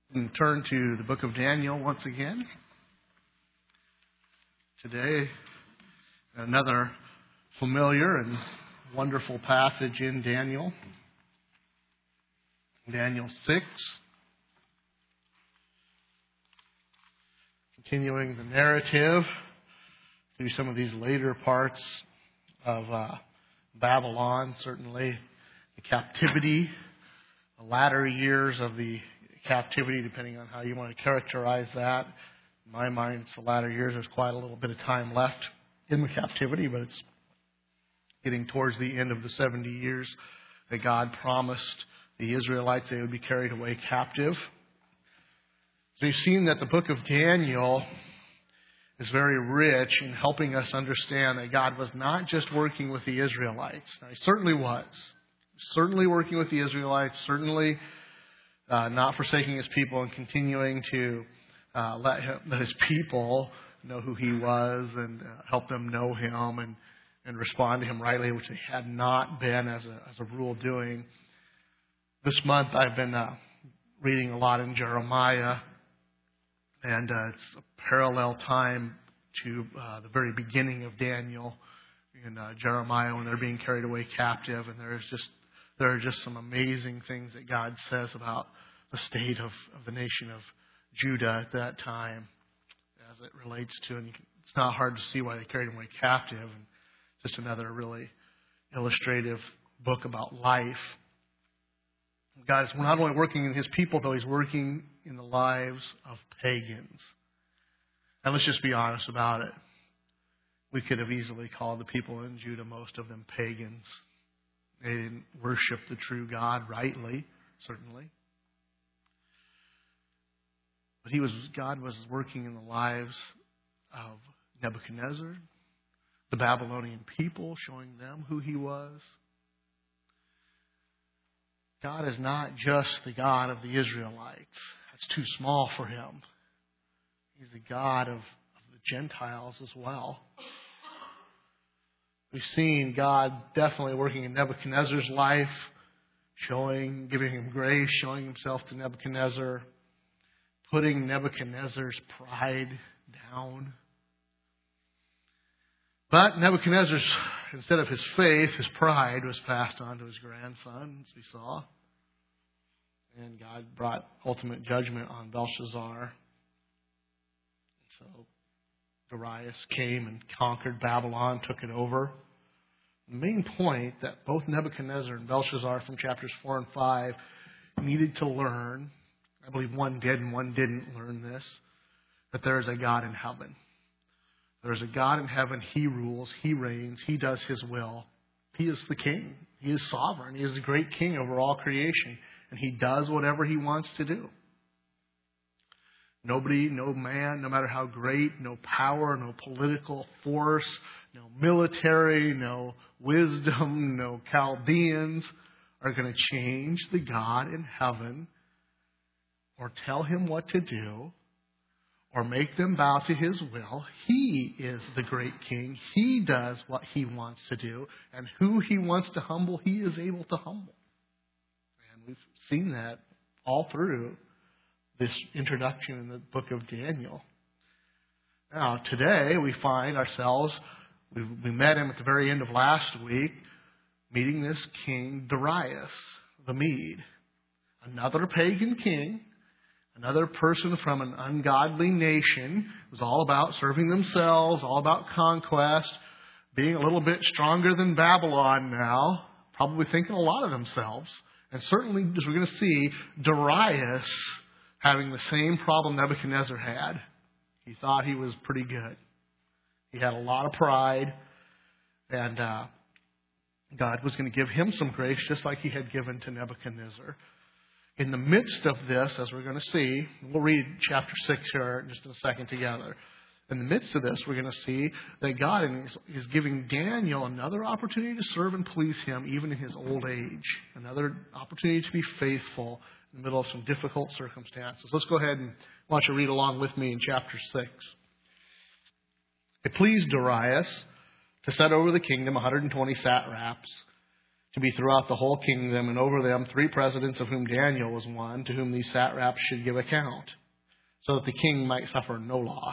And turn to the book of Daniel once again. Today, another familiar and wonderful passage in Daniel. Daniel 6. Continuing the narrative through some of these later parts of Babylon, certainly the captivity, the latter years of the captivity, depending on how you want to characterize that. In my mind, it's the latter years. There's quite a little bit of time left in the captivity, but it's getting towards the end of the 70 years that God promised the Israelites they would be carried away captive. So you've seen that the book of Daniel is very rich in helping us understand that God was not just working with the Israelites. Now, He certainly was. Certainly working with the Israelites, certainly not forsaking His people and continuing to let His people know who He was and help them know Him and respond to Him rightly, which they had not been as a rule doing. This month I've been reading a lot in Jeremiah, and it's a parallel time to the very beginning of Daniel in Jeremiah when they're being carried away captive, and there are just some amazing things that God says about the state of the nation of Judah at that time as it relates to, and it's not hard to see why they carried him away captive, and just another really illustrative book about life. God is not only working in His people, though, He's working in the lives of pagans. And let's just be honest about it. We could have easily called the people in Judah, most of them, pagans. They didn't worship the true God rightly, certainly. But God was working in the lives of Nebuchadnezzar, the Babylonian people, showing them who He was. God is not just the God of the Israelites. That's too small for Him. He's the God of the Gentiles as well. We've seen God definitely working in Nebuchadnezzar's life, giving him grace, showing Himself to Nebuchadnezzar, putting Nebuchadnezzar's pride down. But Nebuchadnezzar's, instead of his faith, his pride was passed on to his grandson, as we saw. And God brought ultimate judgment on Belshazzar. So Darius came and conquered Babylon, took it over. The main point that both Nebuchadnezzar and Belshazzar from chapters 4 and 5 needed to learn, I believe one did and one didn't learn this, that there is a God in heaven. There is a God in heaven. He rules. He reigns. He does His will. He is the king. He is sovereign. He is the great king over all creation. And He does whatever He wants to do. Nobody, no man, no matter how great, no power, no political force, no military, no wisdom, no Chaldeans are going to change the God in heaven or tell Him what to do or make them bow to His will. He is the great king. He does what He wants to do. And who He wants to humble, He is able to humble. And we've seen that all through this introduction in the book of Daniel. Now, today we find ourselves, we met him at the very end of last week, meeting this king Darius the Mede. Another pagan king. Another person from an ungodly nation. It was all about serving themselves, all about conquest, being a little bit stronger than Babylon now, probably thinking a lot of themselves. And certainly, as we're going to see, Darius having the same problem Nebuchadnezzar had. He thought he was pretty good. He had a lot of pride, and God was going to give him some grace just like He had given to Nebuchadnezzar. In the midst of this, as we're going to see, we'll read chapter 6 here just in a second together. In the midst of this, we're going to see that God is giving Daniel another opportunity to serve and please Him even in his old age. Another opportunity to be faithful in the middle of some difficult circumstances. Let's go ahead and I want you to read along with me in chapter 6. It pleased Darius to set over the kingdom 120 satraps, to be throughout the whole kingdom, and over them 3 presidents, of whom Daniel was one, to whom these satraps should give account, so that the king might suffer no loss.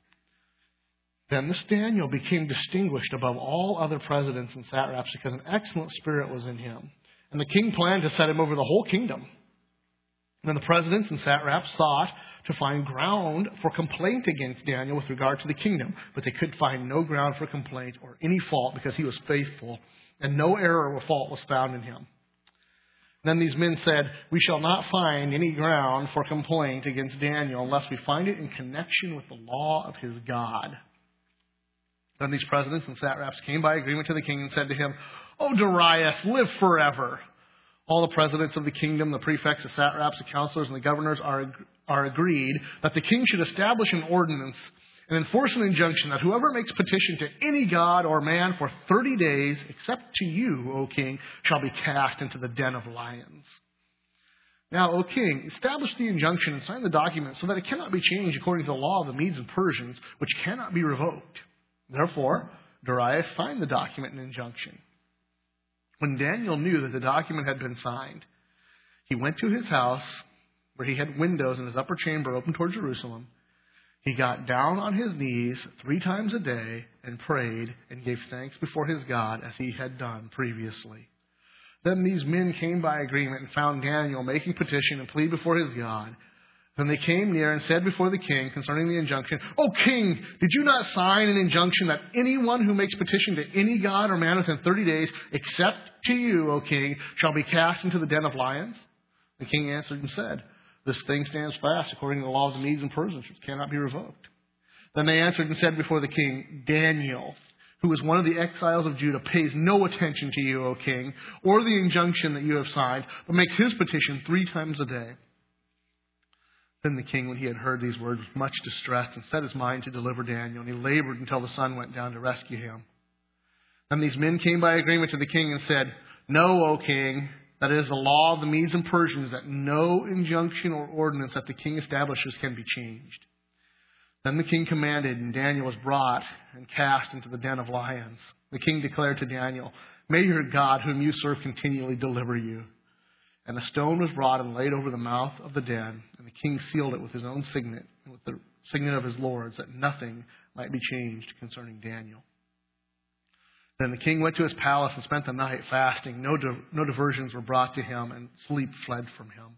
Then this Daniel became distinguished above all other presidents and satraps because an excellent spirit was in him. And the king planned to set him over the whole kingdom. Then the presidents and satraps sought to find ground for complaint against Daniel with regard to the kingdom, but they could find no ground for complaint or any fault because he was faithful, and no error or fault was found in him. Then these men said, "We shall not find any ground for complaint against Daniel unless we find it in connection with the law of his God." Then these presidents and satraps came by agreement to the king and said to him, "O Darius, live forever." All the presidents of the kingdom, the prefects, the satraps, the counselors, and the governors are agreed that the king should establish an ordinance and enforce an injunction that whoever makes petition to any god or man for 30 days, except to you, O king, shall be cast into the den of lions. Now, O king, establish the injunction and sign the document so that it cannot be changed according to the law of the Medes and Persians, which cannot be revoked. Therefore, Darius signed the document and injunction. When Daniel knew that the document had been signed, he went to his house, where he had windows in his upper chamber open toward Jerusalem. He got down on his knees 3 times a day and prayed and gave thanks before his God as he had done previously. Then these men came by agreement and found Daniel making petition and plea before his God. Then they came near and said before the king concerning the injunction, "O king, did you not sign an injunction that anyone who makes petition to any god or man within 30 days, except to you, O king, shall be cast into the den of lions?" The king answered and said, "This thing stands fast according to the law of the Medes and Persians, which cannot be revoked." Then they answered and said before the king, "Daniel, who is one of the exiles of Judah, pays no attention to you, O king, or the injunction that you have signed, but makes his petition 3 times a day." Then the king, when he had heard these words, was much distressed and set his mind to deliver Daniel, and he labored until the sun went down to rescue him. Then these men came by agreement to the king and said, "Know, O king, that it is the law of the Medes and Persians that no injunction or ordinance that the king establishes can be changed." Then the king commanded, and Daniel was brought and cast into the den of lions. The king declared to Daniel, "May your God, whom you serve, continually deliver you." And a stone was brought and laid over the mouth of the den, and the king sealed it with his own signet and with the signet of his lords, that nothing might be changed concerning Daniel. Then the king went to his palace and spent the night fasting. No diversions were brought to him, and sleep fled from him.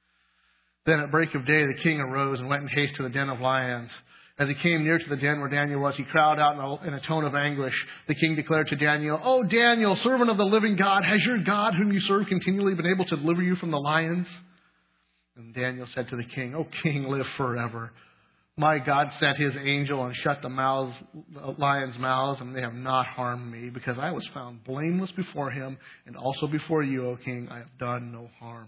Then at break of day the king arose and went in haste to the den of lions. As he came near to the den where Daniel was, he cried out in a tone of anguish. The king declared to Daniel, "O Daniel, servant of the living God, has your God, whom you serve, continually been able to deliver you from the lions?" And Daniel said to the king, "O king, live forever. My God sent his angel and shut the lions' mouths, and they have not harmed me, because I was found blameless before him, and also before you, O king, I have done no harm."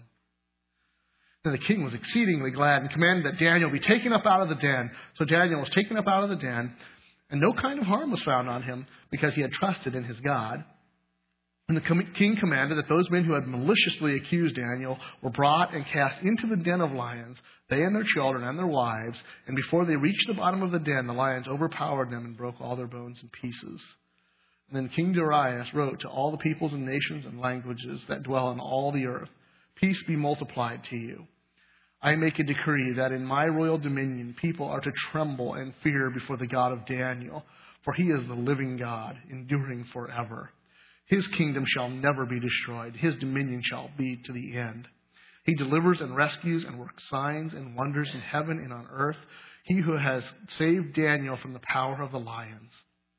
Then the king was exceedingly glad and commanded that Daniel be taken up out of the den. So Daniel was taken up out of the den, and no kind of harm was found on him, because he had trusted in his God. And the king commanded that those men who had maliciously accused Daniel were brought and cast into the den of lions, they and their children and their wives. And before they reached the bottom of the den, the lions overpowered them and broke all their bones in pieces. And then King Darius wrote to all the peoples and nations and languages that dwell on all the earth, "Peace be multiplied to you. I make a decree that in my royal dominion people are to tremble and fear before the God of Daniel, for he is the living God, enduring forever. His kingdom shall never be destroyed. His dominion shall be to the end. He delivers and rescues and works signs and wonders in heaven and on earth. He who has saved Daniel from the power of the lions."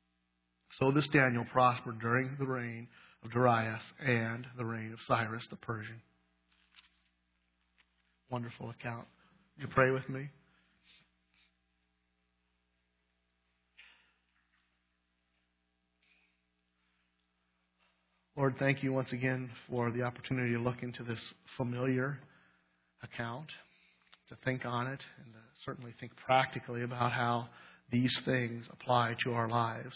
So this Daniel prospered during the reign of Darius and the reign of Cyrus the Persian. Wonderful account. Would you pray with me? Lord, thank you once again for the opportunity to look into this familiar account, to think on it, and to certainly think practically about how these things apply to our lives.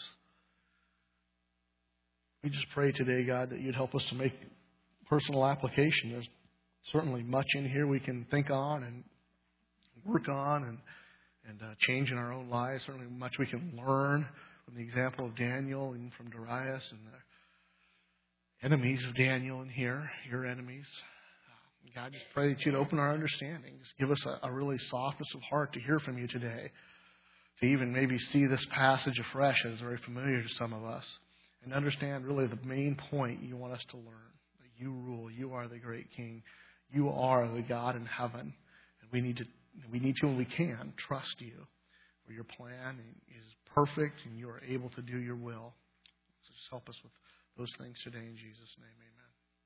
We just pray today, God, that you'd help us to make personal application. There's certainly much in here we can think on and work on and change in our own lives. Certainly much we can learn from the example of Daniel and from Darius. enemies of Daniel in here, your enemies. God, just pray that you'd open our understanding. Just give us a really softness of heart to hear from you today. To even maybe see this passage afresh as very familiar to some of us. And understand really the main point you want us to learn. That you rule. You are the great King. You are the God in heaven. And we need to and we can trust you. For your plan is perfect and you are able to do your will. So just help us with those things today in Jesus' name. Amen.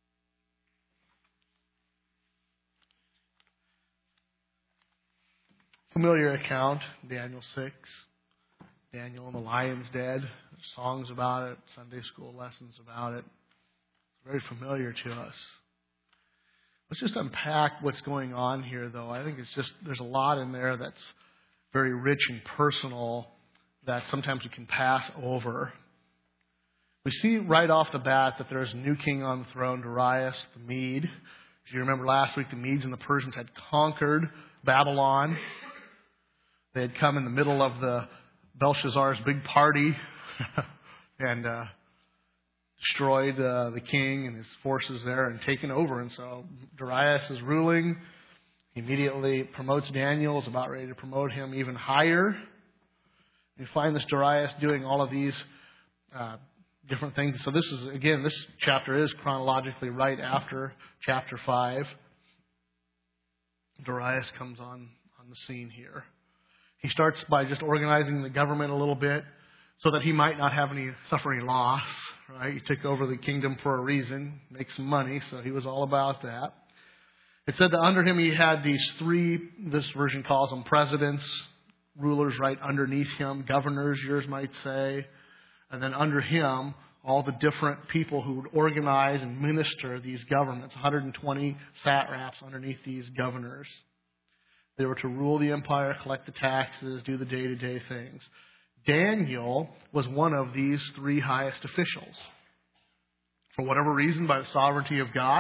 Familiar account, Daniel 6. Daniel and the lion's den. There's songs about it, Sunday school lessons about it. It's very familiar to us. Let's just unpack what's going on here, though. I think there's a lot in there that's very rich and personal that sometimes we can pass over. We see right off the bat that there's a new king on the throne, Darius the Mede. If you remember last week, the Medes and the Persians had conquered Babylon. They had come in the middle of the Belshazzar's big party and destroyed the king and his forces there and taken over. And so Darius is ruling. He immediately promotes Daniel, is about ready to promote him even higher. You find this Darius doing all of these different things. So this chapter is chronologically right after chapter 5. Darius comes on the scene here. He starts by just organizing the government a little bit so that he might not have any suffering loss. Right? He took over the kingdom for a reason, make some money, so he was all about that. It said that under him he had these three, this version calls them presidents, rulers right underneath him, governors, yours might say. And then under him, all the different people who would organize and minister these governments, 120 satraps underneath these governors. They were to rule the empire, collect the taxes, do the day-to-day things. Daniel was one of these three highest officials. For whatever reason, by the sovereignty of God,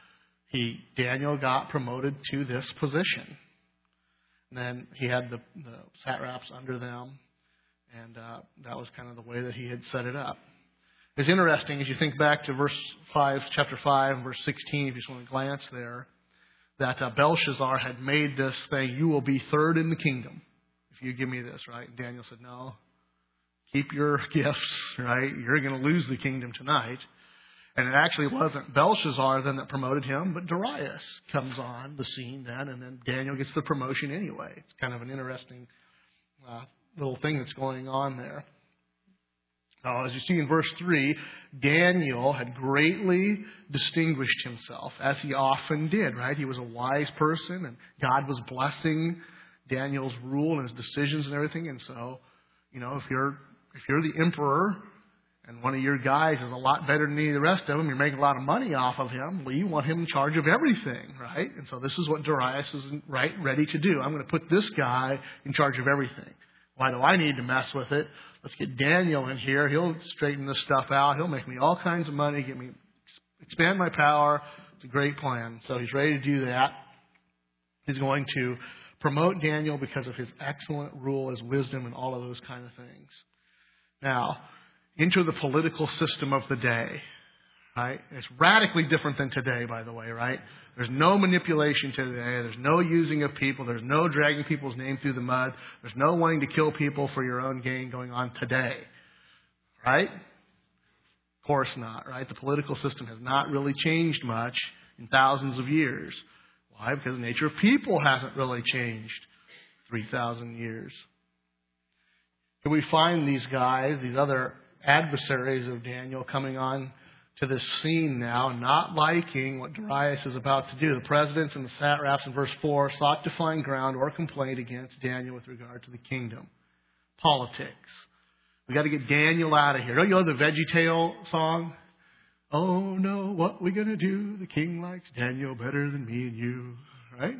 Daniel got promoted to this position. And then he had the satraps under them, and that was kind of the way that he had set it up. It's interesting, as you think back to chapter 5, verse 16, if you just want to glance there, that Belshazzar had made this thing, you will be third in the kingdom if you give me this, right? And Daniel said, no, keep your gifts, right? You're going to lose the kingdom tonight. And it actually wasn't Belshazzar then that promoted him, but Darius comes on the scene then, and then Daniel gets the promotion anyway. It's kind of an interesting little thing that's going on there. As you see in verse 3, Daniel had greatly distinguished himself, as he often did, right? He was a wise person, and God was blessing Daniel's rule and his decisions and everything. And so, if you're the emperor and one of your guys is a lot better than any of the rest of them, you're making a lot of money off of him, well, you want him in charge of everything, right? And so this is what Darius is ready to do. I'm going to put this guy in charge of everything. Why do I need to mess with it? Let's get Daniel in here. He'll straighten this stuff out. He'll make me all kinds of money, expand my power. It's a great plan. So he's ready to do that. He's going to promote Daniel because of his excellent rule, his wisdom, and all of those kind of things. Now, enter the political system of the day. Right? It's radically different than today, by the way, right? There's no manipulation today. There's no using of people. There's no dragging people's name through the mud. There's no wanting to kill people for your own gain going on today. Right? Of course not, right? The political system has not really changed much in thousands of years. Why? Because the nature of people hasn't really changed 3,000 years. Here we find these guys, these other adversaries of Daniel coming on to this scene now, not liking what Darius is about to do. The presidents and the satraps in verse 4 sought to find ground or complaint against Daniel with regard to the kingdom. Politics. We got to get Daniel out of here. Don't you know the VeggieTale song? Oh no, what we gonna do? The king likes Daniel better than me and you. Right?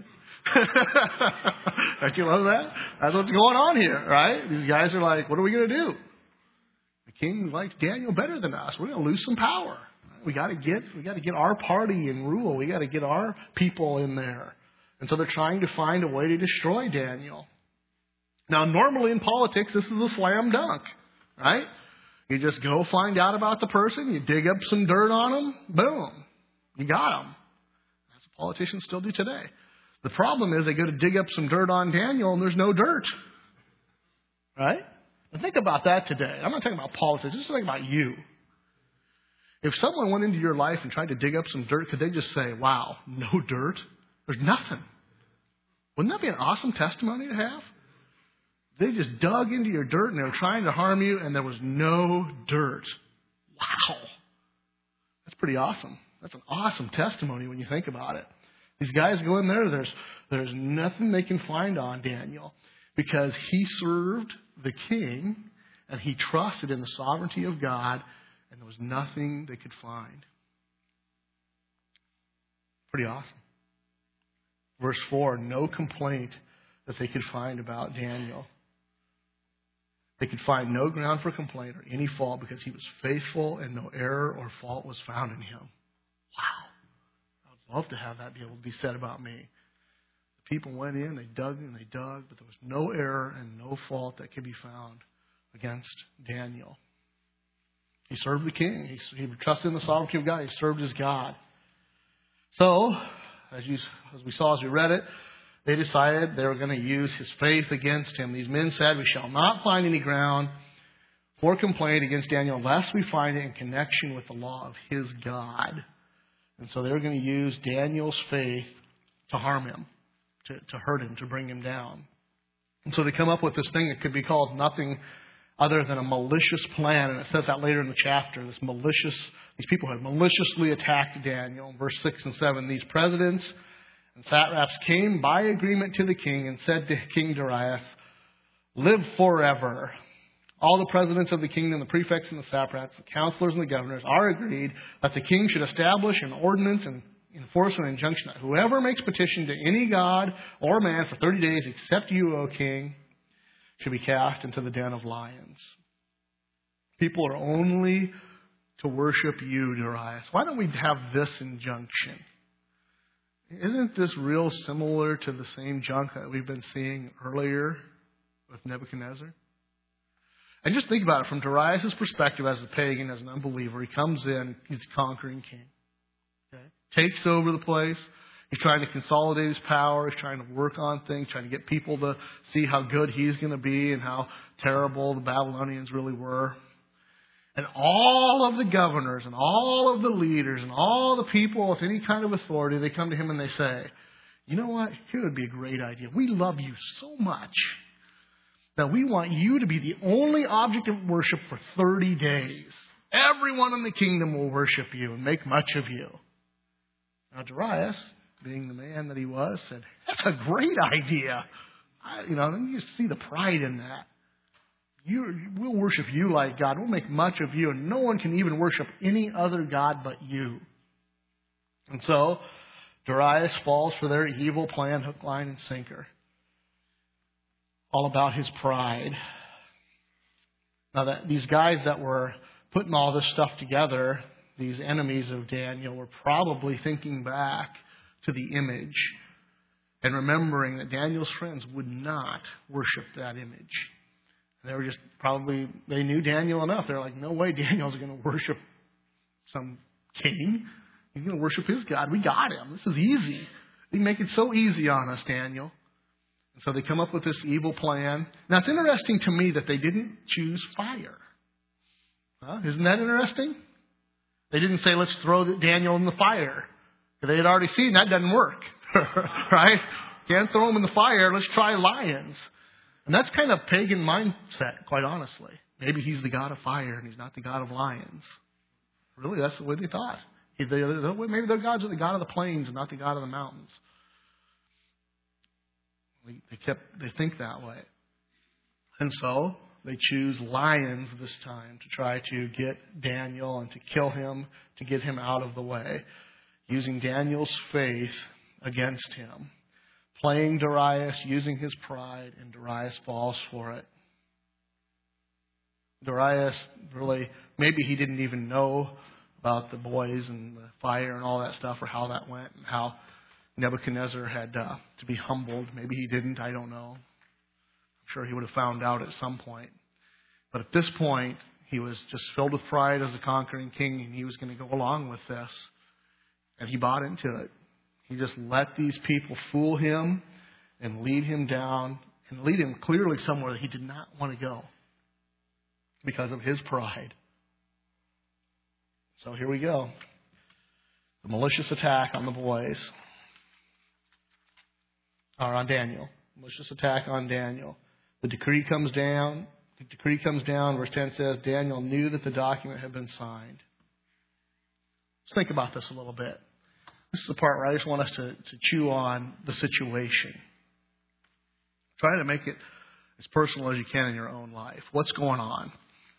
Don't you love that? That's what's going on here, right? These guys are like, what are we gonna do? The king likes Daniel better than us. We're going to lose some power. We got to get our party in rule. We got to get our people in there. And so they're trying to find a way to destroy Daniel. Now, normally in politics, this is a slam dunk, right? You just go find out about the person, you dig up some dirt on them, boom, you got them. That's what politicians still do today. The problem is they go to dig up some dirt on Daniel and there's no dirt. Right? And think about that today. I'm not talking about politics, just think about you. If someone went into your life and tried to dig up some dirt, could they just say, wow, no dirt? There's nothing. Wouldn't that be an awesome testimony to have? They just dug into your dirt and they were trying to harm you and there was no dirt. Wow. That's pretty awesome. That's an awesome testimony when you think about it. These guys go in there, there's nothing they can find on Daniel because he served the king and he trusted in the sovereignty of God and there was nothing they could find. Pretty awesome. Verse 4, no complaint that they could find about Daniel. They could find no ground for complaint or any fault because he was faithful and no error or fault was found in him. Wow. I would love to have that be able to be said about me. The people went in, they dug and they dug, but there was no error and no fault that could be found against Daniel. He served the king. He trusted in the sovereignty of God. He served his God. So, as we saw as we read it, they decided they were going to use his faith against him. These men said, we shall not find any ground for complaint against Daniel unless we find it in connection with the law of his God. And so they were going to use Daniel's faith to harm him, to hurt him, to bring him down. And so they come up with this thing that could be called nothing other than a malicious plan. And it says that later in the chapter. These people had maliciously attacked Daniel. In verse 6 and 7, these presidents and satraps came by agreement to the king and said to King Darius, live forever. All the presidents of the kingdom, the prefects and the satraps, the counselors and the governors are agreed that the king should establish an ordinance and enforce an injunction that whoever makes petition to any god or man for 30 days except you, O king, should be cast into the den of lions. People are only to worship you, Darius. Why don't we have this injunction? Isn't this real similar to the same junk that we've been seeing earlier with Nebuchadnezzar? And just think about it from Darius' perspective as a pagan, as an unbeliever. He comes in, he's a conquering king. Okay? Takes over the place. He's trying to consolidate his power. He's trying to work on things, trying to get people to see how good he's going to be and how terrible the Babylonians really were. And all of the governors and all of the leaders and all the people with any kind of authority, they come to him and they say, you know what? Here would be a great idea. We love you so much that we want you to be the only object of worship for 30 days. Everyone in the kingdom will worship you and make much of you. Now Darius, being the man that he was, said, that's a great idea. You see the pride in that. We'll worship you like God. We'll make much of you. And no one can even worship any other God but you. And so, Darius falls for their evil plan, hook, line, and sinker. All about his pride. Now, these guys that were putting all this stuff together, these enemies of Daniel, were probably thinking back to the image and remembering that Daniel's friends would not worship that image. They were they knew Daniel enough. They're like, no way Daniel's going to worship some king. He's going to worship his God. We got him. This is easy. They make it so easy on us, Daniel. And so they come up with this evil plan. Now, it's interesting to me that they didn't choose fire. Isn't that interesting? They didn't say, let's throw Daniel in the fire. They had already seen that doesn't work. Right? Can't throw him in the fire. Let's try lions. And that's kind of pagan mindset, quite honestly. Maybe he's the god of fire and he's not the god of lions. Really, that's the way they thought. Maybe their gods are the god of the plains and not the god of the mountains. They think that way. And so they choose lions this time to try to get Daniel and to kill him, to get him out of the way, using Daniel's faith against him. Playing Darius, using his pride, and Darius falls for it. Darius really, maybe he didn't even know about the boys and the fire and all that stuff, or how that went, and how Nebuchadnezzar had to be humbled. Maybe he didn't, I don't know. I'm sure he would have found out at some point. But at this point, He was just filled with pride as a conquering king, and he was going to go along with this. And he bought into it. He just let these people fool him and lead him down and lead him clearly somewhere that he did not want to go because of his pride. So here we go. The malicious attack on the boys. Or on Daniel. Malicious attack on Daniel. The decree comes down. Verse 10 says, Daniel knew that the document had been signed. Let's think about this a little bit. This is the part where I just want us to chew on the situation. Try to make it as personal as you can in your own life. What's going on?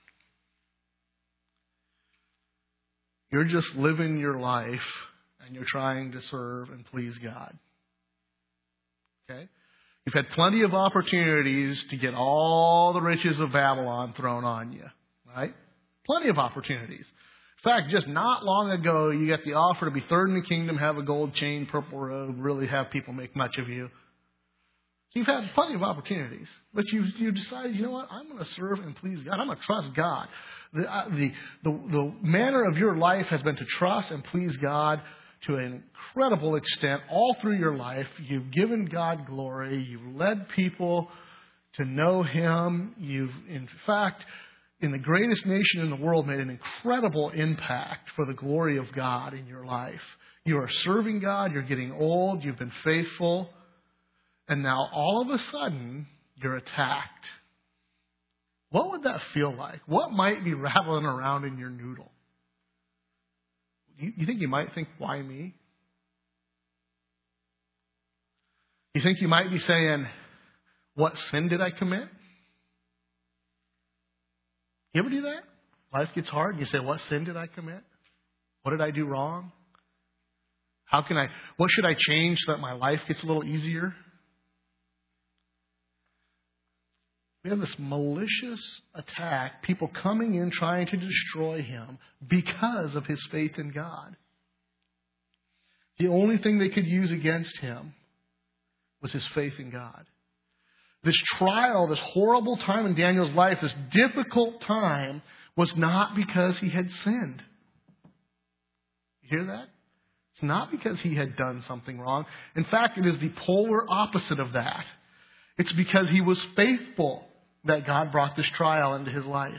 You're just living your life and you're trying to serve and please God. Okay? You've had plenty of opportunities to get all the riches of Babylon thrown on you. Right? Plenty of opportunities. In fact, just not long ago, you got the offer to be third in the kingdom, have a gold chain, purple robe, really have people make much of you. So you've had plenty of opportunities. But you decided, you know what, I'm going to serve and please God. I'm going to trust God. The manner of your life has been to trust and please God to an incredible extent all through your life. You've given God glory. You've led people to know Him. You've, in fact, in the greatest nation in the world, made an incredible impact for the glory of God in your life. You are serving God. You're getting old. You've been faithful. And now all of a sudden, you're attacked. What would that feel like? What might be rattling around in your noodle? You think you might think, why me? You think you might be saying, what sin did I commit? You ever do that? Life gets hard and you say, what sin did I commit? What did I do wrong? What should I change so that my life gets a little easier? We have this malicious attack, people coming in trying to destroy him because of his faith in God. The only thing they could use against him was his faith in God. This trial, this horrible time in Daniel's life, this difficult time, was not because he had sinned. You hear that? It's not because he had done something wrong. In fact, it is the polar opposite of that. It's because he was faithful that God brought this trial into his life.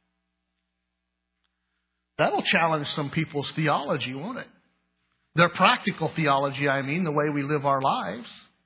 That'll challenge some people's theology, won't it? Their practical theology, I mean, the way we live our lives.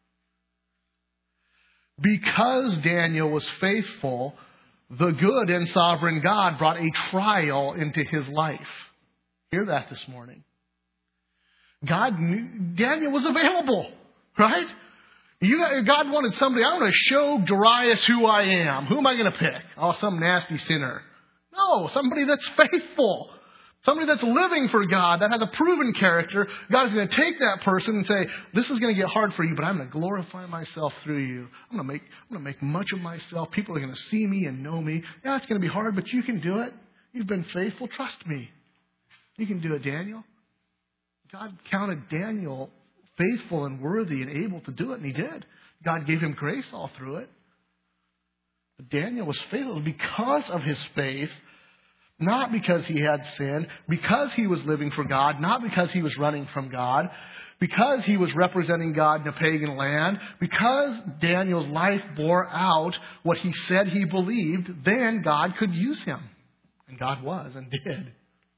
Because Daniel was faithful, the good and sovereign God brought a trial into his life. Hear that this morning. God knew Daniel was available, right? God wanted somebody, I want to show Darius who I am. Who am I going to pick? Oh, some nasty sinner. No, somebody that's faithful. Somebody that's living for God, that has a proven character. God is going to take that person and say, this is going to get hard for you, but I'm going to glorify myself through you. I'm going to make much of myself. People are going to see me and know me. Yeah, it's going to be hard, but you can do it. You've been faithful. Trust me. You can do it, Daniel. God counted Daniel faithful and worthy and able to do it, and he did. God gave him grace all through it. But Daniel was faithful because of his faith, not because he had sinned, because he was living for God, not because he was running from God, because he was representing God in a pagan land, because Daniel's life bore out what he said he believed, then God could use him. And God was and did.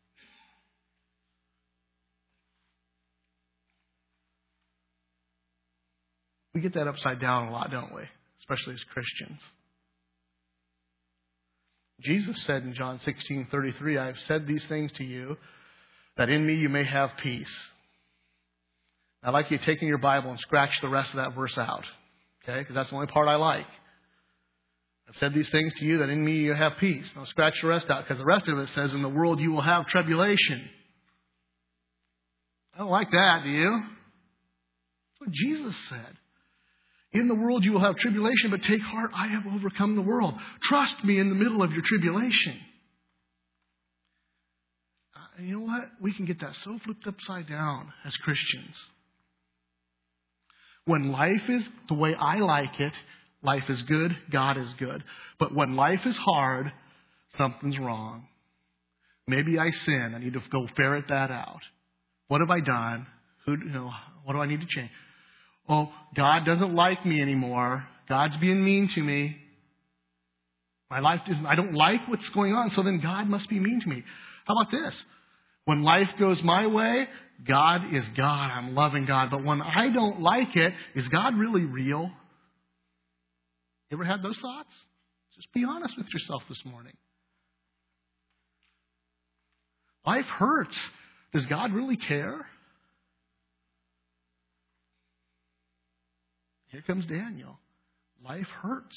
We get that upside down a lot, don't we? Especially as Christians. Jesus said in John 16:33, I have said these things to you, that in me you may have peace. I'd like you to take in your Bible and scratch the rest of that verse out. Okay? Because that's the only part I like. I've said these things to you, that in me you have peace. Now scratch the rest out, because the rest of it says, in the world you will have tribulation. I don't like that, do you? That's what Jesus said. In the world you will have tribulation, but take heart, I have overcome the world. Trust me in the middle of your tribulation. You know what? We can get that so flipped upside down as Christians. When life is the way I like it, life is good, God is good. But when life is hard, something's wrong. Maybe I sin. I need to go ferret that out. What have I done? What do I need to change? Oh, God doesn't like me anymore. God's being mean to me. My life isn't, I don't like what's going on, so then God must be mean to me. How about this? When life goes my way, God is God. I'm loving God. But when I don't like it, is God really real? You ever had those thoughts? Just be honest with yourself this morning. Life hurts. Does God really care? Here comes Daniel. Life hurts.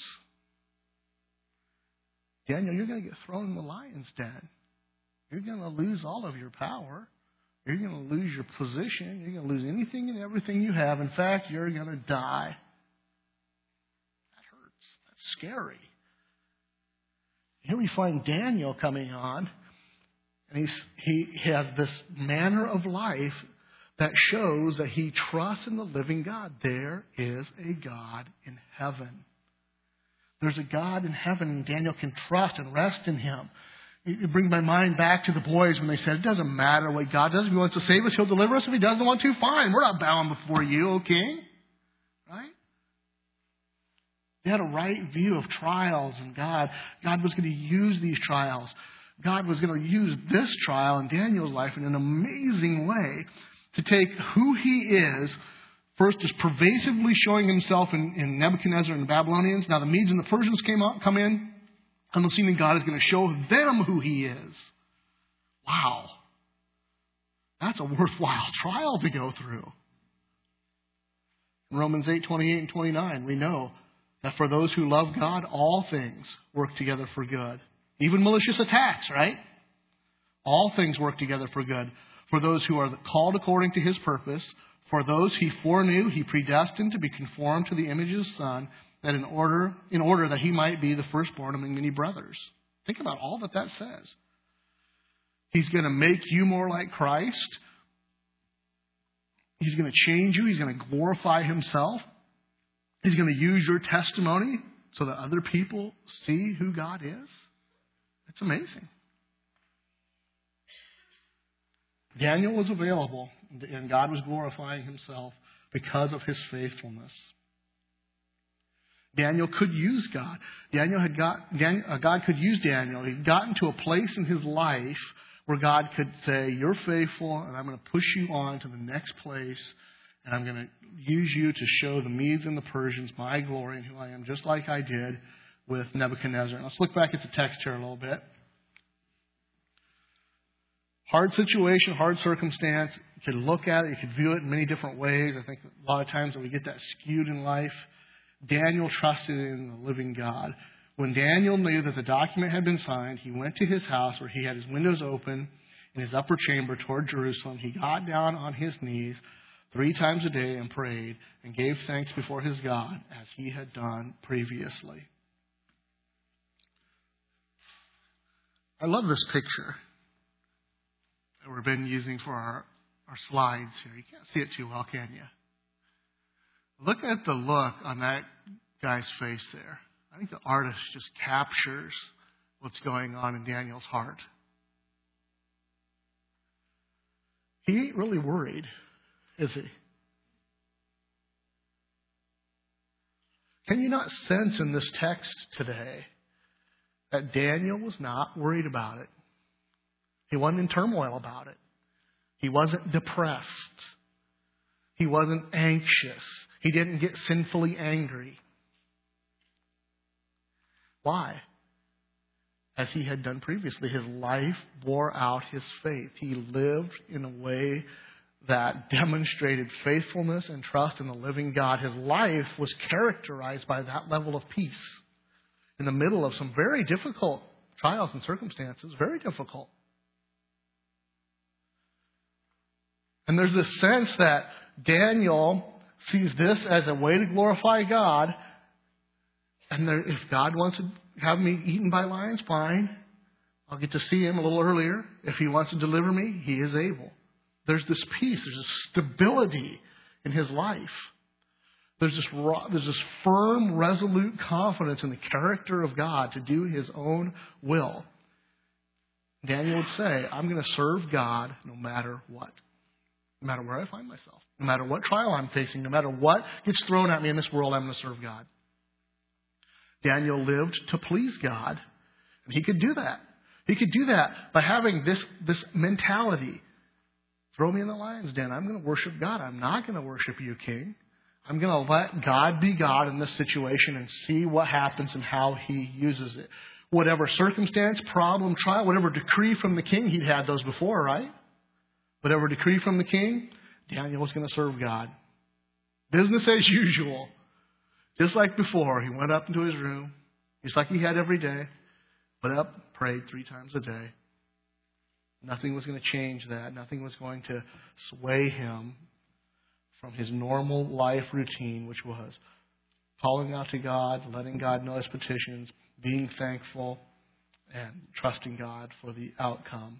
Daniel, you're going to get thrown in the lion's den. You're going to lose all of your power. You're going to lose your position. You're going to lose anything and everything you have. In fact, you're going to die. That hurts. That's scary. Here we find Daniel coming on, and he has this manner of life that shows that he trusts in the living God. There is a God in heaven. There's a God in heaven, and Daniel can trust and rest in Him. It brings my mind back to the boys when they said, it doesn't matter what God does. If He wants to save us, He'll deliver us. If He doesn't want to, fine. We're not bowing before you, O King. Right? They had a right view of trials and God. God was going to use these trials. God was going to use this trial in Daniel's life in an amazing way to take who he is, first just pervasively showing himself in Nebuchadnezzar and the Babylonians. Now the Medes and the Persians come in, and the scene in God is going to show them who he is. Wow. That's a worthwhile trial to go through. In Romans 8:28 and 29, we know that for those who love God, all things work together for good. Even malicious attacks, right? All things work together for good. For those who are called according to His purpose, for those He foreknew, He predestined to be conformed to the image of His Son, that in order that He might be the firstborn among many brothers. Think about all that says. He's going to make you more like Christ. He's going to change you. He's going to glorify Himself. He's going to use your testimony so that other people see who God is. It's amazing. Daniel was available, and God was glorifying Himself because of his faithfulness. Daniel could use God. God could use Daniel. He'd gotten to a place in his life where God could say, you're faithful, and I'm going to push you on to the next place, and I'm going to use you to show the Medes and the Persians my glory and who I am, just like I did with Nebuchadnezzar. Let's look back at the text here a little bit. Hard situation, hard circumstance. You could look at it, you could view it in many different ways. I think a lot of times that we get that skewed in life. Daniel trusted in the living God. When Daniel knew that the document had been signed, he went to his house where he had his windows open in his upper chamber toward Jerusalem. He got down on his knees 3 times a day and prayed and gave thanks before his God as he had done previously. I love this picture that we've been using for our slides here. You can't see it too well, can you? Look at the look on that guy's face there. I think the artist just captures what's going on in Daniel's heart. He ain't really worried, is he? Can you not sense in this text today that Daniel was not worried about it? He wasn't in turmoil about it. He wasn't depressed. He wasn't anxious. He didn't get sinfully angry. Why? As he had done previously, his life bore out his faith. He lived in a way that demonstrated faithfulness and trust in the living God. His life was characterized by that level of peace in the middle of some very difficult trials and circumstances. Very difficult. And there's this sense that Daniel sees this as a way to glorify God. And if God wants to have me eaten by lions, fine. I'll get to see Him a little earlier. If He wants to deliver me, He is able. There's this peace. There's this stability in his life. There's this firm, resolute confidence in the character of God to do His own will. Daniel would say, I'm going to serve God no matter what. No matter where I find myself. No matter what trial I'm facing. No matter what gets thrown at me in this world, I'm going to serve God. Daniel lived to please God. And he could do that. He could do that by having this mentality. Throw me in the lion's den. I'm going to worship God. I'm not going to worship you, King. I'm going to let God be God in this situation and see what happens and how He uses it. Whatever circumstance, problem, trial, whatever decree from the king, he'd had those before, right? Whatever decree from the king, Daniel was going to serve God. Business as usual. Just like before, he went up into his room, just like he had every day. Went up, prayed 3 times a day. Nothing was going to change that. Nothing was going to sway him from his normal life routine, which was calling out to God, letting God know his petitions, being thankful, and trusting God for the outcome.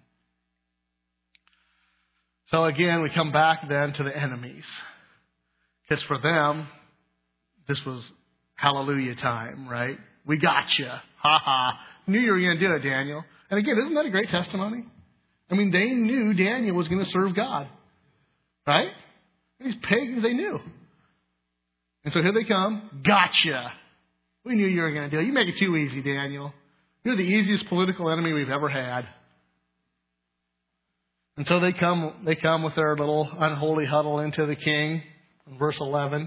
So again, we come back then to the enemies. Because for them, this was hallelujah time, right? We gotcha. Ha ha. Knew you were going to do it, Daniel. And again, isn't that a great testimony? I mean, they knew Daniel was going to serve God. Right? These pagans, they knew. And so here they come. Gotcha. We knew you were going to do it. You make it too easy, Daniel. You're the easiest political enemy we've ever had. And so they come with their little unholy huddle into the king. In verse 11.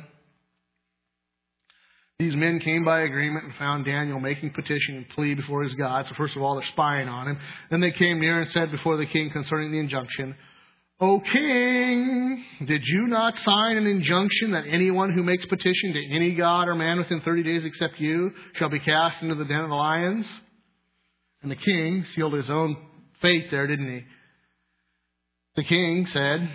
These men came by agreement and found Daniel making petition and plea before his God. So first of all, they're spying on him. Then they came near and said before the king concerning the injunction, O king, did you not sign an injunction that anyone who makes petition to any god or man within 30 days except you shall be cast into the den of the lions? And the king sealed his own fate there, didn't he? The king said,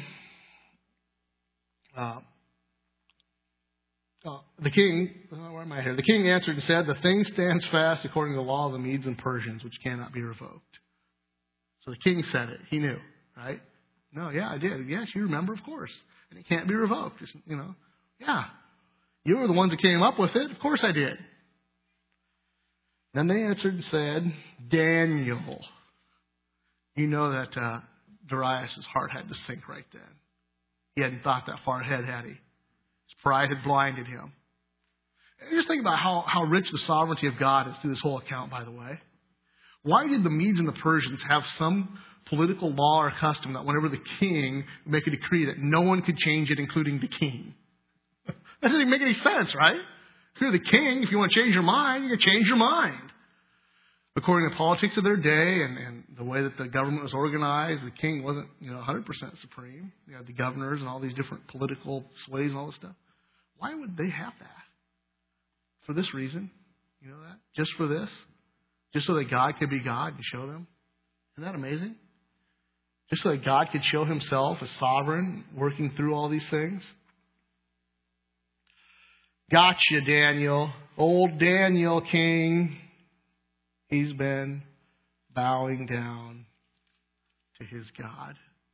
The king answered and said, the thing stands fast according to the law of the Medes and Persians, which cannot be revoked. So the king said it. He knew, right? No, yeah, I did. Yes, you remember, of course. And it can't be revoked. It's, yeah. You were the ones that came up with it. Of course I did. Then they answered and said, Daniel. You know that Darius' heart had to sink right then. He hadn't thought that far ahead, had he? His pride had blinded him. And just think about how rich the sovereignty of God is through this whole account, by the way. Why did the Medes and the Persians have some political law or custom that whenever the king would make a decree that no one could change it, including the king? That doesn't even make any sense, right? If you're the king, if you want to change your mind, you can change your mind. According to the politics of their day and the way that the government was organized, the king wasn't 100% supreme. You had the governors and all these different political sways and all this stuff. Why would they have that? For this reason. You know that? Just for this? Just so that God could be God and show them? Isn't that amazing? Just so that God could show himself as sovereign, working through all these things. Gotcha, Daniel. Old Daniel, king. He's been bowing down to his God.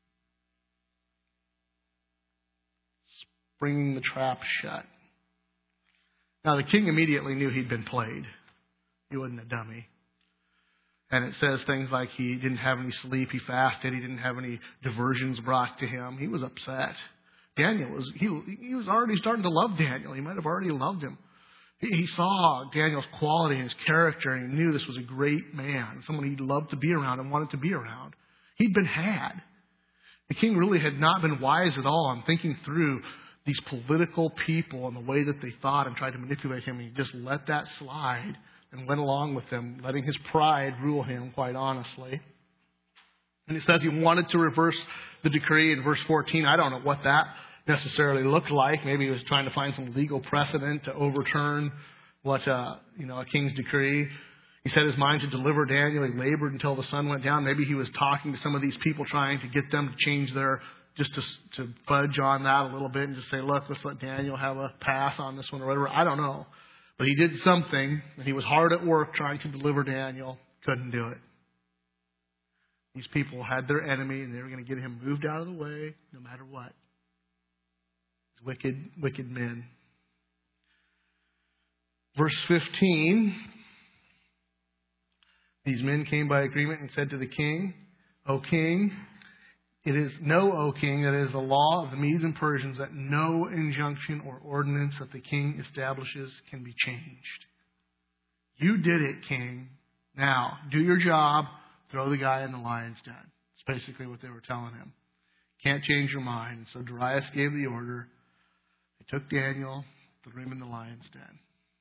Springing the trap shut. Now, the king immediately knew he'd been played. He wasn't a dummy. And it says things like he didn't have any sleep, he fasted, he didn't have any diversions brought to him. He was upset. Daniel he was already starting to love Daniel. He might have already loved him. He saw Daniel's quality and his character, and he knew this was a great man, someone he'd love to be around and wanted to be around. He'd been had. The king really had not been wise at all on thinking through these political people and the way that they thought and tried to manipulate him. He just let that slide and went along with them, letting his pride rule him, quite honestly. And it says he wanted to reverse the decree in verse 14. I don't know what that necessarily looked like. Maybe he was trying to find some legal precedent to overturn what a king's decree. He set his mind to deliver Daniel. He labored until the sun went down. Maybe he was talking to some of these people, trying to get them to change just to fudge on that a little bit and just say, look, let's let Daniel have a pass on this one or whatever. I don't know. But he did something, and he was hard at work trying to deliver Daniel. Couldn't do it. These people had their enemy, and they were going to get him moved out of the way no matter what. These wicked, wicked men. Verse 15. These men came by agreement and said to the king, O king, know, O king, that it is the law of the Medes and Persians that no injunction or ordinance that the king establishes can be changed. You did it, king. Now, do your job. Throw the guy in the lion's den. It's basically what they were telling him. Can't change your mind. So Darius gave the order. They took Daniel, threw him in the lion's den.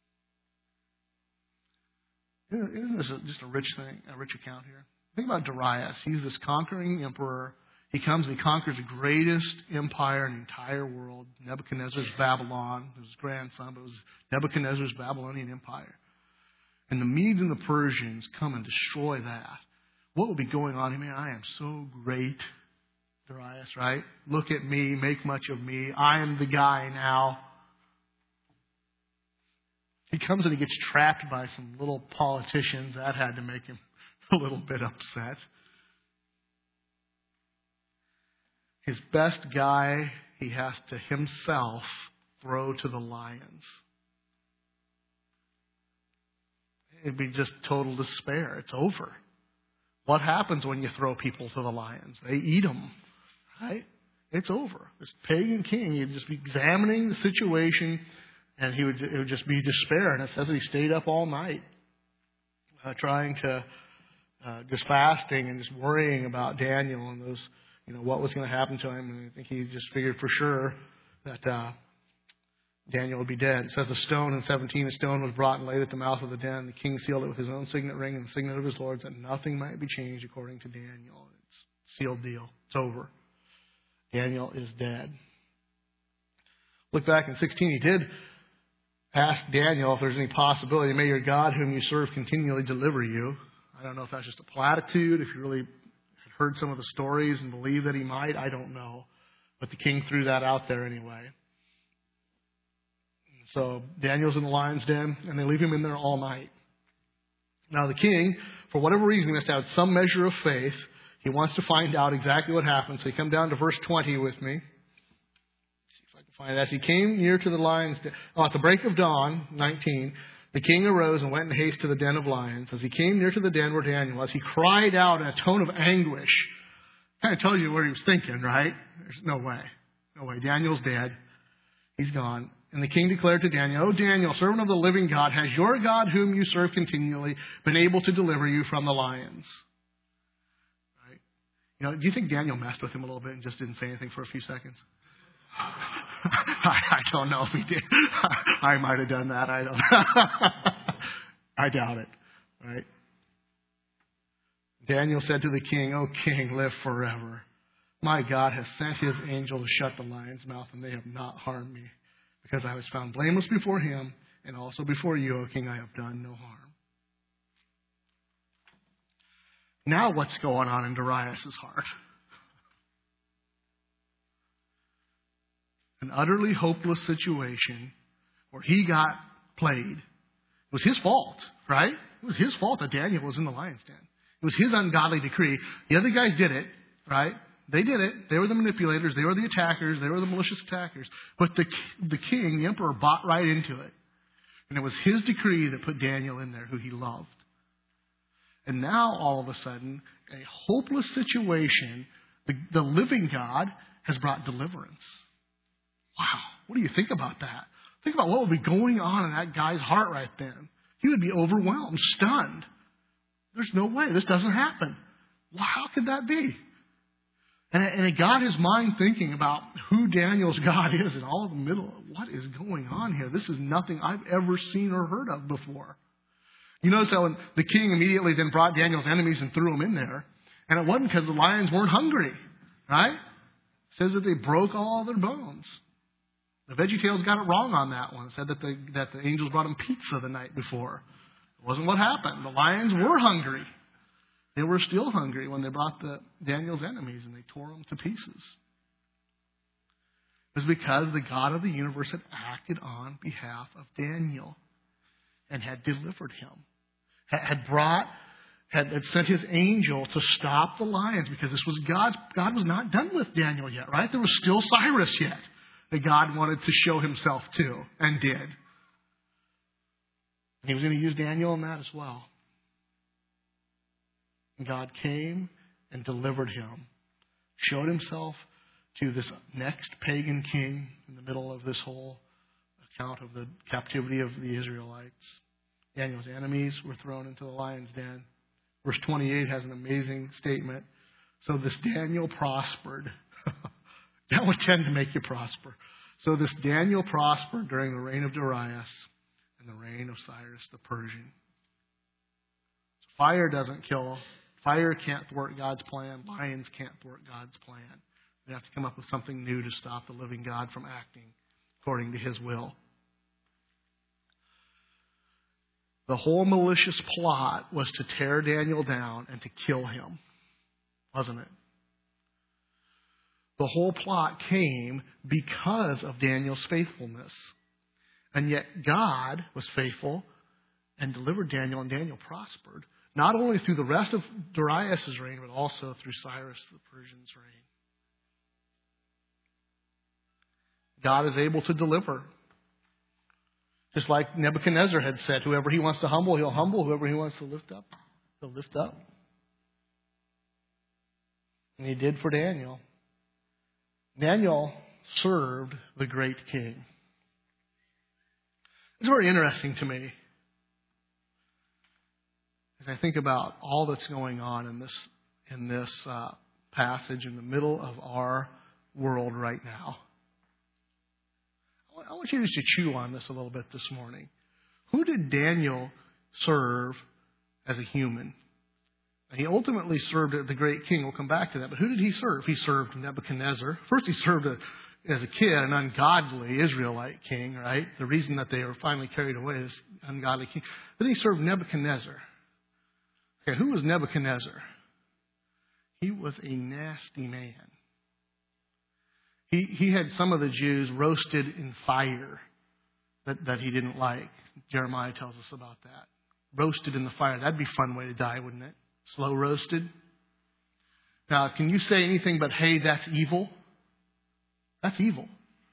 Isn't this just a rich thing, a rich account here? Think about Darius. He's this conquering emperor. He comes and he conquers the greatest empire in the entire world. Nebuchadnezzar's Babylon. It was his grandson, but it was Nebuchadnezzar's Babylonian empire. And the Medes and the Persians come and destroy that. What will be going on? Man, I am so great, Darius, right? Look at me, make much of me. I am the guy now. He comes and he gets trapped by some little politicians. That had to make him a little bit upset. His best guy, he has to himself throw to the lions. It'd be just total despair. It's over. What happens when you throw people to the lions? They eat them, right? It's over. This pagan king, he'd just be examining the situation, and it would just be despair. And it says that he stayed up all night trying to, just fasting and just worrying about Daniel and those, what was going to happen to him. And I think he just figured for sure that Daniel would be dead. It says a stone in 17, a stone was brought and laid at the mouth of the den. The king sealed it with his own signet ring and the signet of his lords, that nothing might be changed according to Daniel. It's a sealed deal. It's over. Daniel is dead. Look back in 16, he did ask Daniel if there's any possibility, may your God whom you serve continually deliver you. I don't know if that's just a platitude, if you really had heard some of the stories and believed that he might. I don't know. But the king threw that out there anyway. So Daniel's in the lion's den, and they leave him in there all night. Now the king, for whatever reason, he must have some measure of faith. He wants to find out exactly what happened. So you come down to verse 20 with me. See if I can find it. As he came near to the lion's den, at the break of dawn, 19, the king arose and went in haste to the den of lions. As he came near to the den where Daniel was, he cried out in a tone of anguish. Kind of tells you what he was thinking, right? There's no way. No way. Daniel's dead. He's gone. And the king declared to Daniel, O Daniel, servant of the living God, has your God whom you serve continually been able to deliver you from the lions? Right? Do you think Daniel messed with him a little bit and just didn't say anything for a few seconds? I don't know if he did. I might have done that. I don't I doubt it. Right? Daniel said to the king, O king, live forever. My God has sent his angel to shut the lion's mouth, and they have not harmed me. Because I was found blameless before him, and also before you, O king, I have done no harm. Now what's going on in Darius' heart? An utterly hopeless situation where he got played. It was his fault, right? It was his fault that Daniel was in the lion's den. It was his ungodly decree. The other guys did it, right? They did it. They were the manipulators. They were the attackers. They were the malicious attackers. But the king, the emperor, bought right into it. And it was his decree that put Daniel in there, who he loved. And now, all of a sudden, a hopeless situation, the living God has brought deliverance. Wow. What do you think about that? Think about what would be going on in that guy's heart right then. He would be overwhelmed, stunned. There's no way. This doesn't happen. Well, how could that be? And it got his mind thinking about who Daniel's God is and all of the middle. What is going on here? This is nothing I've ever seen or heard of before. You notice how the king immediately then brought Daniel's enemies and threw them in there. And it wasn't because the lions weren't hungry, right? It says that they broke all their bones. The VeggieTales got it wrong on that one. It said that the angels brought them pizza the night before. It wasn't what happened. The lions were hungry. They were still hungry when they brought Daniel's enemies and they tore them to pieces. It was because the God of the universe had acted on behalf of Daniel and had delivered him. Had sent his angel to stop the lions because this was God was not done with Daniel yet, right? There was still Cyrus yet that God wanted to show himself to and did. And he was going to use Daniel in that as well. And God came and delivered him, showed himself to this next pagan king in the middle of this whole account of the captivity of the Israelites. Daniel's enemies were thrown into the lion's den. Verse 28 has an amazing statement. So this Daniel prospered. That would tend to make you prosper. So this Daniel prospered during the reign of Darius and the reign of Cyrus the Persian. So fire doesn't kill. Fire can't thwart God's plan. Lions can't thwart God's plan. They have to come up with something new to stop the living God from acting according to his will. The whole malicious plot was to tear Daniel down and to kill him, wasn't it? The whole plot came because of Daniel's faithfulness. And yet God was faithful and delivered Daniel, and Daniel prospered, not only through the rest of Darius' reign, but also through Cyrus the Persian's reign. God is able to deliver. Just like Nebuchadnezzar had said, whoever he wants to humble, he'll humble. Whoever he wants to lift up, he'll lift up. And he did for Daniel. Daniel served the great king. It's very interesting to me as I think about all that's going on in this passage in the middle of our world right now. I want you just to chew on this a little bit this morning. Who did Daniel serve as a human? And he ultimately served the great king. We'll come back to that. But who did he serve? He served Nebuchadnezzar. First, he served as a kid an ungodly Israelite king, right? The reason that they were finally carried away is ungodly king. Then he served Nebuchadnezzar. Okay, who was Nebuchadnezzar? He was a nasty man. He had some of the Jews roasted in fire that he didn't like. Jeremiah tells us about that. Roasted in the fire. That'd be a fun way to die, wouldn't it? Slow roasted. Now, can you say anything but, hey, that's evil? That's evil.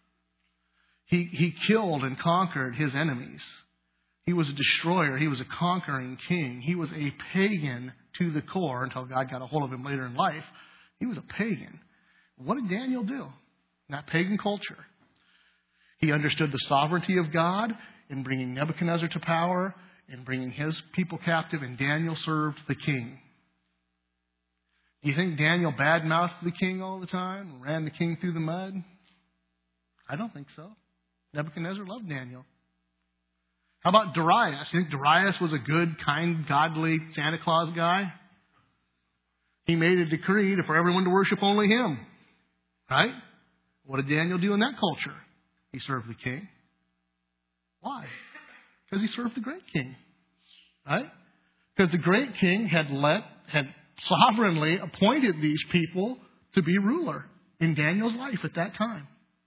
He killed and conquered his enemies. He was a destroyer. He was a conquering king. He was a pagan to the core until God got a hold of him later in life. He was a pagan. What did Daniel do in that pagan culture? He understood the sovereignty of God in bringing Nebuchadnezzar to power and bringing his people captive, and Daniel served the king. Do you think Daniel badmouthed the king all the time and ran the king through the mud? I don't think so. Nebuchadnezzar loved Daniel. How about Darius? You think Darius was a good, kind, godly Santa Claus guy? He made a decree for everyone to worship only him. Right? What did Daniel do in that culture? He served the king. Why? Because he served the great king. Right? Because the great king had sovereignly appointed these people to be ruler in Daniel's life at that time.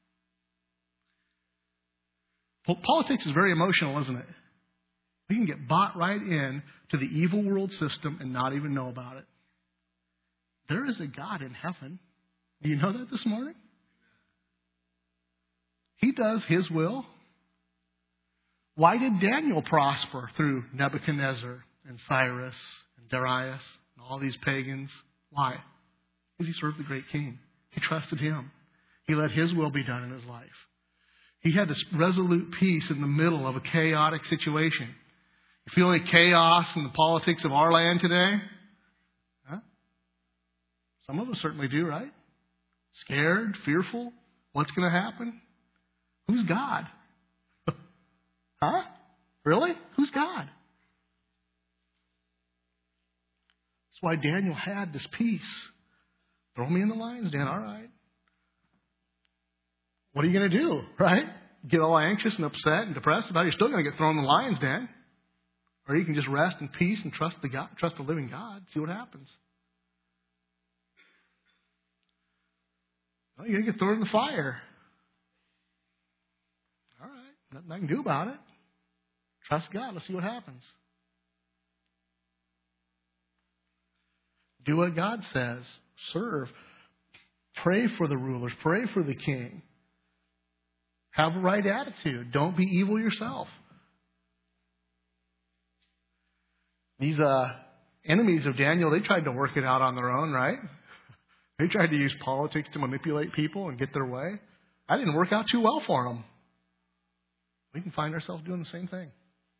Politics is very emotional, isn't it? We can get bought right in to the evil world system and not even know about it. There is a God in heaven. Do you know that this morning? He does his will. Why did Daniel prosper through Nebuchadnezzar and Cyrus and Darius and all these pagans? Why? Because he served the great king. He trusted him. He let his will be done in his life. He had this resolute peace in the middle of a chaotic situation. You feel any chaos in the politics of our land today? Huh? Some of us certainly do, right? Scared, fearful. What's going to happen? Who's God? Huh? Really? Who's God? That's why Daniel had this peace. Throw me in the lion's den, all right. What are you going to do, right? Get all anxious and upset and depressed about it. You're still going to get thrown in the lion's den. Or you can just rest in peace and trust the living God. See what happens. Well, you're going to get thrown in the fire. All right. Nothing I can do about it. Trust God. Let's see what happens. Do what God says. Serve. Pray for the rulers. Pray for the king. Have a right attitude. Don't be evil yourself. These enemies of Daniel, they tried to work it out on their own, right? They tried to use politics to manipulate people and get their way. That didn't work out too well for them. We can find ourselves doing the same thing.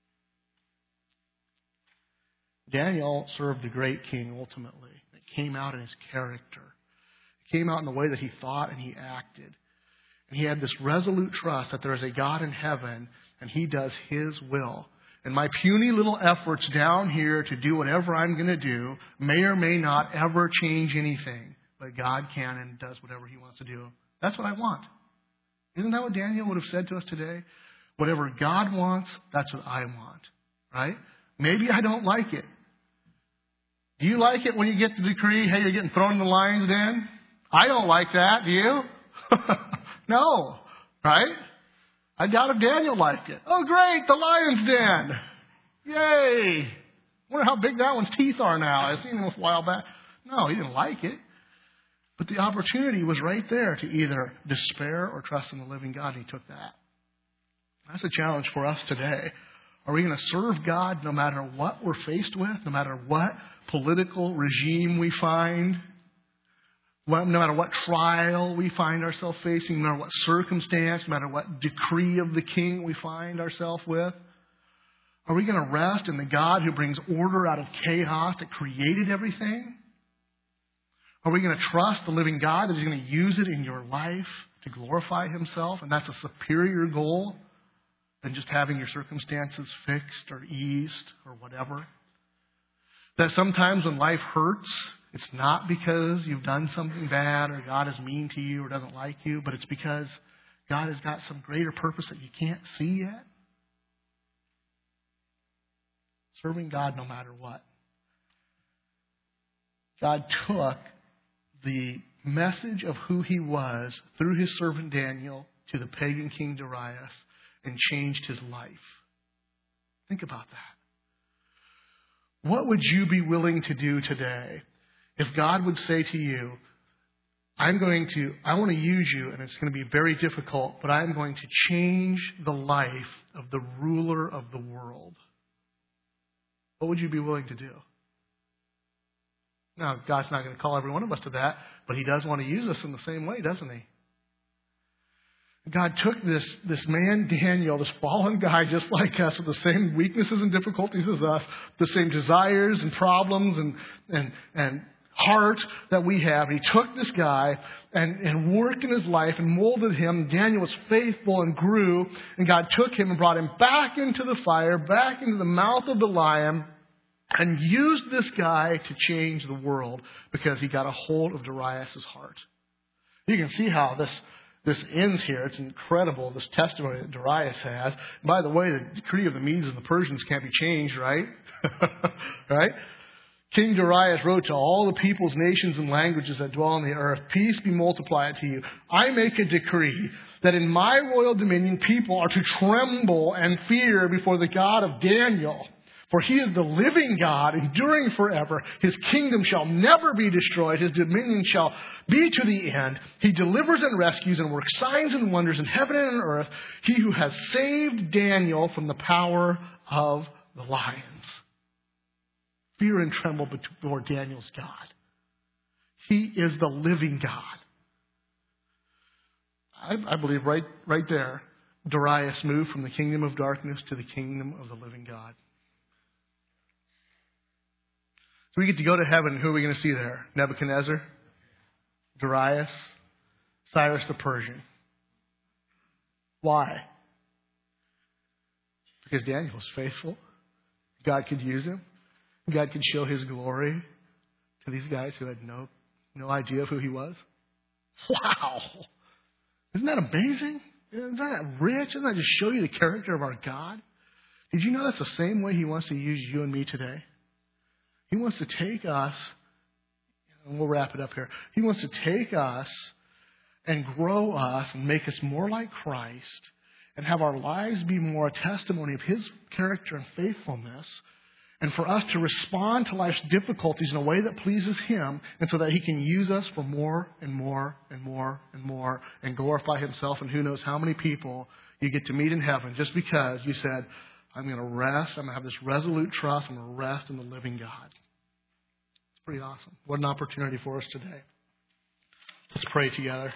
Daniel served the great king ultimately. It came out in his character. It came out in the way that he thought and he acted. And he had this resolute trust that there is a God in heaven and he does his will. And my puny little efforts down here to do whatever I'm going to do may or may not ever change anything. But God can and does whatever he wants to do. That's what I want. Isn't that what Daniel would have said to us today? Whatever God wants, that's what I want. Right? Maybe I don't like it. Do you like it when you get the decree, hey, you're getting thrown in the lion's den? I don't like that. Do you? No. Right? I doubt if Daniel liked it. Oh, great, the lion's den. Yay. Wonder how big that one's teeth are now. I seen him a while back. No, he didn't like it. But the opportunity was right there to either despair or trust in the living God, and he took that. That's a challenge for us today. Are we going to serve God no matter what we're faced with, no matter what political regime we find, no matter what trial we find ourselves facing, no matter what circumstance, no matter what decree of the king we find ourselves with? Are we going to rest in the God who brings order out of chaos that created everything? Are we going to trust the living God that is going to use it in your life to glorify himself? And that's a superior goal than just having your circumstances fixed or eased or whatever. That sometimes when life hurts, it's not because you've done something bad or God is mean to you or doesn't like you, but it's because God has got some greater purpose that you can't see yet. Serving God no matter what. God took the message of who he was through his servant Daniel to the pagan king Darius and changed his life. Think about that. What would you be willing to do today if God would say to you, I want to use you, and it's going to be very difficult, but I'm going to change the life of the ruler of the world? What would you be willing to do? Now, God's not going to call every one of us to that, but he does want to use us in the same way, doesn't he? God took this man, Daniel, this fallen guy just like us, with the same weaknesses and difficulties as us, the same desires and problems and heart that we have. He took this guy and worked in his life and molded him. Daniel was faithful and grew, and God took him and brought him back into the fire, back into the mouth of the lion, and used this guy to change the world because he got a hold of Darius' heart. You can see how this ends here. It's incredible, this testimony that Darius has. By the way, the decree of the Medes and the Persians can't be changed, right? Right? King Darius wrote to all the peoples, nations, and languages that dwell on the earth, peace be multiplied to you. I make a decree that in my royal dominion people are to tremble and fear before the God of Daniel. For he is the living God, enduring forever. His kingdom shall never be destroyed. His dominion shall be to the end. He delivers and rescues and works signs and wonders in heaven and on earth. He who has saved Daniel from the power of the lions. Fear and tremble before Daniel's God. He is the living God. I believe right there, Darius moved from the kingdom of darkness to the kingdom of the living God. So we get to go to heaven. Who are we going to see there? Nebuchadnezzar, Darius, Cyrus the Persian. Why? Because Daniel was faithful. God could use him. God could show his glory to these guys who had no idea of who he was. Wow! Isn't that amazing? Isn't that rich? Doesn't that just show you the character of our God? Did you know that's the same way he wants to use you and me today? He wants to take us, and we'll wrap it up here. He wants to take us and grow us and make us more like Christ and have our lives be more a testimony of his character and faithfulness, and for us to respond to life's difficulties in a way that pleases him, and so that he can use us for more and more and more and more and glorify himself. And who knows how many people you get to meet in heaven just because you said, I'm going to rest. I'm going to have this resolute trust. I'm going to rest in the living God. Pretty awesome. What an opportunity for us today. Let's pray together.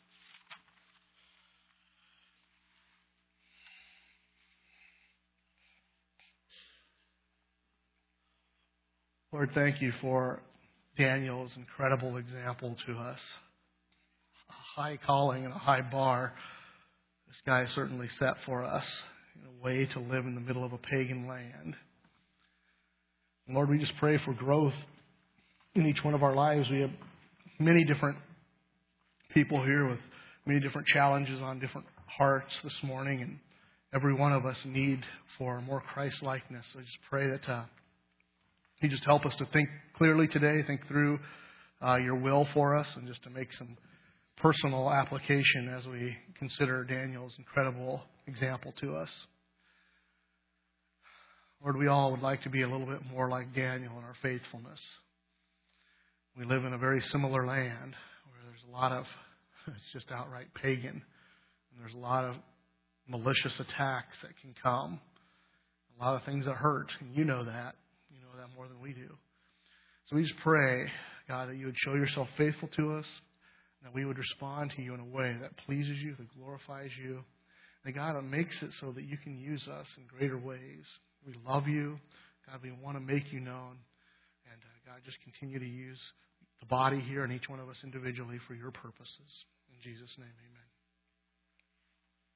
Lord, thank you for Daniel's incredible example to us. A high calling and a high bar this guy certainly set for us in a way to live in the middle of a pagan land. And Lord, we just pray for growth in each one of our lives. We have many different people here with many different challenges on different hearts this morning, and every one of us need for more Christ-likeness. So I just pray that you just help us to think clearly today, think through your will for us, and just to make some personal application as we consider Daniel's incredible example to us. Lord, we all would like to be a little bit more like Daniel in our faithfulness. We live in a very similar land where there's a lot of, it's just outright pagan, and there's a lot of malicious attacks that can come, a lot of things that hurt, and you know that. You know that more than we do. So we just pray, God, that you would show yourself faithful to us, and that we would respond to you in a way that pleases you, that glorifies you, and God, it makes it so that you can use us in greater ways. We love you. God, we want to make you known. And God, just continue to use the body here and each one of us individually for your purposes. In Jesus' name, amen.